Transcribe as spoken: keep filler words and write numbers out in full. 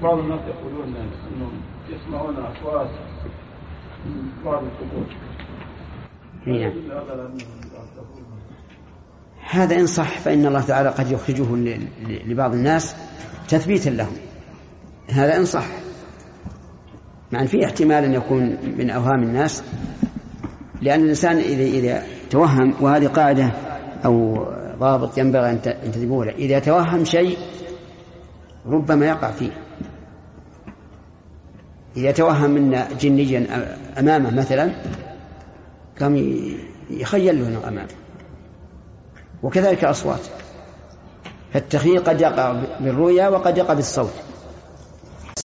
بعض الناس يقولون أنهم يسمعون أصوات من بعض القبور. هذا إن صح فإن الله تعالى قد يخرجه لبعض الناس تثبيتا لهم، هذا إن صح، مع أن فيه احتمال أن يكون من أوهام الناس، لأن الإنسان إذا إذا توهم، وهذه قاعدة أو ضابط ينبغي أن تنتبهوا له، إذا توهم شيء ربما يقع فيه. إذا توهم أن جنيا أمامه مثلا كم يخيل له أنه أمامه، وكذلك الأصوات، فالتخييل قد يقع بالرؤيا وقد يقع بالصوت.